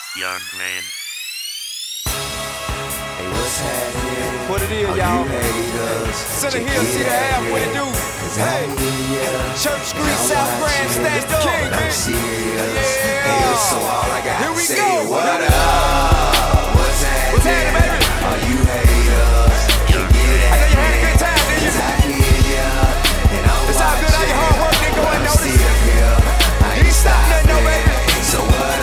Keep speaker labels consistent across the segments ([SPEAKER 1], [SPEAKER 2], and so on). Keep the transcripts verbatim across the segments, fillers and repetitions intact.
[SPEAKER 1] Young man.
[SPEAKER 2] Hey, what's happening?
[SPEAKER 3] What it is,
[SPEAKER 2] All
[SPEAKER 3] y'all?
[SPEAKER 2] you haters,
[SPEAKER 3] Center Hill,
[SPEAKER 2] check
[SPEAKER 3] see the
[SPEAKER 2] it
[SPEAKER 3] half,
[SPEAKER 2] out,
[SPEAKER 3] what it do?
[SPEAKER 2] Cause
[SPEAKER 3] Hey,
[SPEAKER 2] I'm here,
[SPEAKER 3] Church Street,
[SPEAKER 2] and I'm
[SPEAKER 3] South Grand,
[SPEAKER 2] watching.
[SPEAKER 3] stand up. King,
[SPEAKER 2] I'm
[SPEAKER 3] bitch.
[SPEAKER 2] serious.
[SPEAKER 3] Yeah.
[SPEAKER 2] Haters, so all I got
[SPEAKER 3] Here
[SPEAKER 2] to
[SPEAKER 3] we
[SPEAKER 2] say
[SPEAKER 3] go.
[SPEAKER 2] is what up? What's happening?
[SPEAKER 3] What's happening, baby?
[SPEAKER 2] All you haters, can get
[SPEAKER 3] I
[SPEAKER 2] at
[SPEAKER 3] know you had a
[SPEAKER 2] me.
[SPEAKER 3] good time, didn't you?
[SPEAKER 2] Cause I hear ya, and I'm
[SPEAKER 3] It's all good, all your hard work, nigga,
[SPEAKER 2] but
[SPEAKER 3] ain't
[SPEAKER 2] I'm
[SPEAKER 3] noticed.
[SPEAKER 2] still here. I
[SPEAKER 3] You ain't stopped nothing, no, baby.
[SPEAKER 2] So what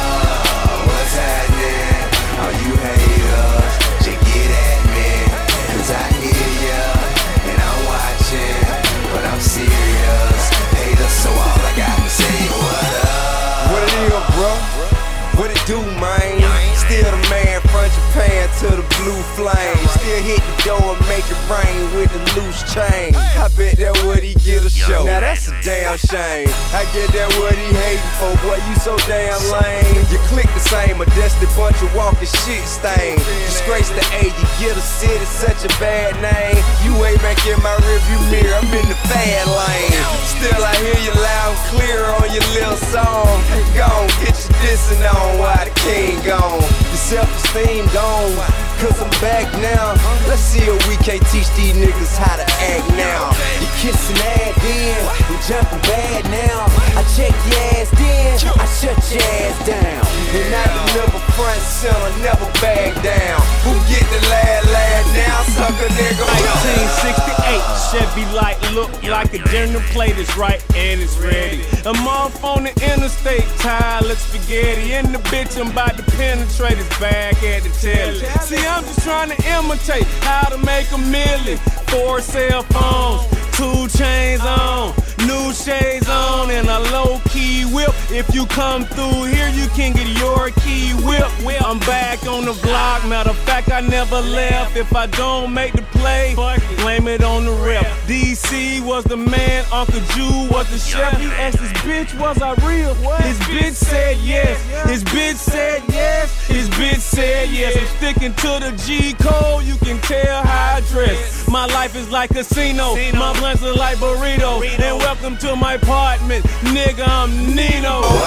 [SPEAKER 2] up? What's happening? All you haters, just get at me. Cause I hear ya, and I'm watching, but I'm serious. Haters, so all I got to say, what up?
[SPEAKER 3] What it is, bro? What it do, man? Still the man from Japan to the blue flame. Still hit the door and make it rain with the loose chain. I bet that what he get a show. Now that's a damn shame. I get that what he hating for, boy, you so damn lame. You click the same, a dusty bunch of walking shit stain. Disgrace the A, you get a city, such a bad name. You ain't back in my rearview mirror, I'm in the bad lane. Still I hear you loud and clear on your little song. Gone, get your dissing on while the king gone. Your self-esteem gone, cause I'm back now. Let's see if we can't teach these niggas how to act now. You kissing ass then, you jumping bad now. I check your ass then, I shut your ass down. And I deliver front center, never back down. Who get the lad lad now, sucker nigga?
[SPEAKER 4] nineteen sixty-eight, Chevy light look like a dinner plate is right and it's ready. I'm off on the interstate, tired like spaghetti. In the bitch, I'm about to penetrate his bag at the telly. See, I'm just trying to imitate how to make a million. Four cell phones, two chains on, new shades on, and a low-key whip. If you come through here, you can get your key whip. I'm back on the block, matter of fact, I never left. If I don't make the play, blame it on the rep. D C was the man, Uncle Jew was the chef. He asked his bitch, was I real? His bitch said yes. His bitch said yes. His bitch said yes. I'm sticking to the G code, you can tell how I dress. My life is like casino, my blunts are like burrito. And welcome to my apartment, nigga, I'm Nino.
[SPEAKER 2] What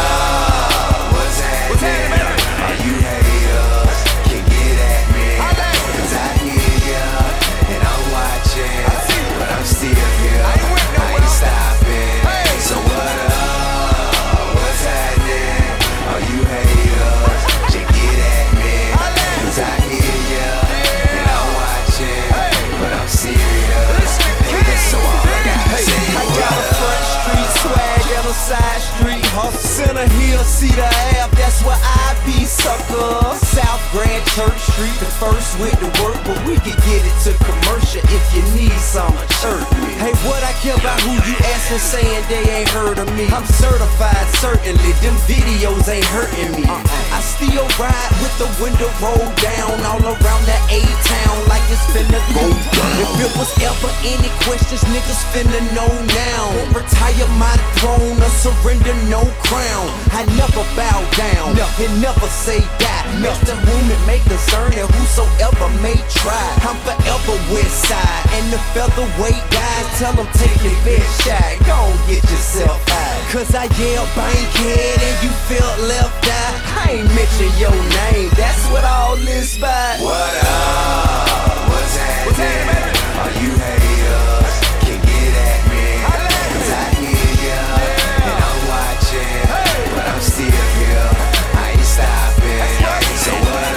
[SPEAKER 2] up? What's happening? All you haters can get at me. Cause I hear ya, and I'm watching, but I'm still here. I ain't stopping. So what up? What's happening? All you haters just get at me. Cause I hear ya, and I'm watching, but I'm serious. So all I gotta
[SPEAKER 3] Hey,
[SPEAKER 2] say,
[SPEAKER 3] I
[SPEAKER 2] what
[SPEAKER 3] got a
[SPEAKER 2] up?
[SPEAKER 3] front street swag and a side street hustle. Center Hill, see the Ave, that's where I be, sucker. South Grand Church Street, the first with the work, but we can get it to commercial if you need some church. Hey, what I care about who you asking, saying they ain't heard of me. I'm certified, certainly, them videos ain't hurting me. I still ride with the window rolled down all around the A-town like it's finna go down. If it was ever any questions, niggas finna know now. Retire my throne or surrender no crown. I never bow down and never say die. Next to whom it may concern and whosoever may try. I'm forever west side and the featherweight guys tell them take your best shot. Go on, get yourself high. Cause I yell bankhead and you felt left out. I ain't mention your name, that's what all this by.
[SPEAKER 2] What up? What's happening?
[SPEAKER 3] What's happening, baby?
[SPEAKER 2] All you haters can get at me. Cause I hear ya, and I'm watching, but I'm still here. I ain't stopping. So what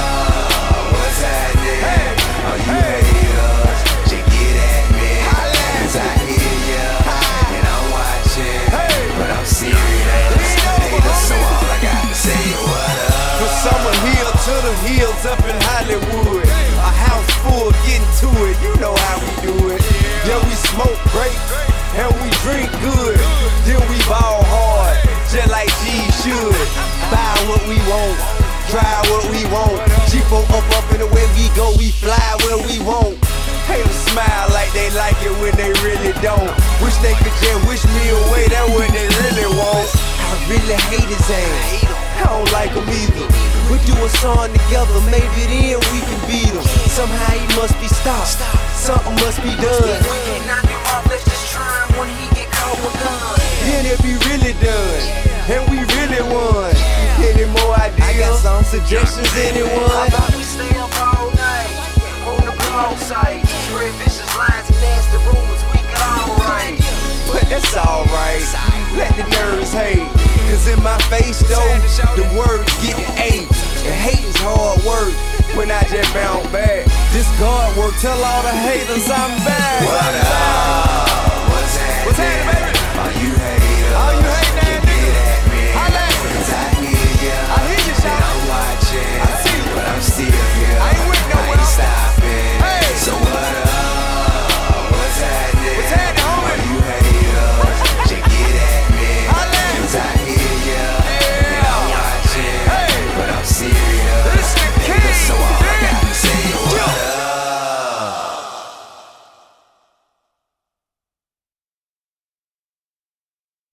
[SPEAKER 2] up? What's happening? All you haters just get at me. Cause I hear ya, and I'm watching, but I'm serious. Haters, so all I got to say, what up?
[SPEAKER 3] From Summer Hill to the hills up in Hollywood. A house full, getting to it, you know how we do it. Yeah, we smoke great, and we drink good. Then we ball hard, just like G should. Buy what we want, drive what we want. G-Fo up, up and away we go, we fly where we want. Haters smile like they like it when they really don't. Wish they could just wish me away, that's what they really want. I really hate his ass, I don't like him either. We do a song together, maybe then we can beat him. Somehow he must be stopped, something must be done.
[SPEAKER 5] We can't knock him off, let's just try him when he get caught with guns.
[SPEAKER 3] Then it be really done, and we really won. Any more ideas? I got some suggestions, anyone?
[SPEAKER 5] How about we stay up all night on the blog site? Spread vicious lines and nasty rumors, we can alright.
[SPEAKER 3] But that's alright, let the nerves hate. Cause in my face though, the words getting eight. And hate is hard work when I just bounce back. This guard work, tell all the haters I'm back.
[SPEAKER 2] What up? What's happening?
[SPEAKER 3] What's happening, baby?
[SPEAKER 2] All you haters,
[SPEAKER 3] All you haters.